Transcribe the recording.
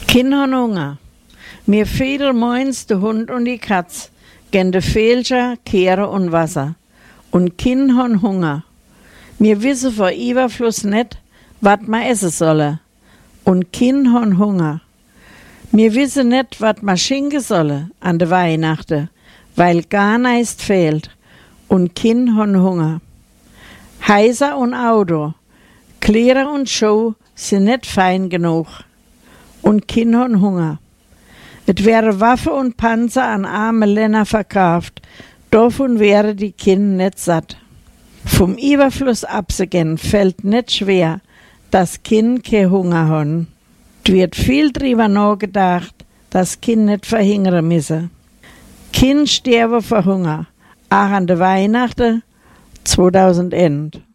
Kinder haben Hunger. Mir feder moins de Hund und die Katz, gen de Felcher, Kehre und Wasser. Und Kinder haben Hunger. Mir wisse vor Überfluss net, wat ma essen solle. Und Kinder haben Hunger. Mir wisse net, wat ma schinken solle an de Weihnachten, weil gar neist fehlt. Und Kinder haben Hunger. Häuser und Auto, Kleider und Schuhe sind net fein genug. Und Kinder haben Hunger. Es wäre Waffe und Panzer an arme Länder verkauft, davon wäre die Kinder net satt. Vom Überfluss abzugehen fällt net schwer, dass Kinder kein Hunger haben. Es wird viel drüber nachgedacht, dass Kinder nicht verhungern müssen. Kinder sterben vor Hunger, auch an der Weihnachten 2011.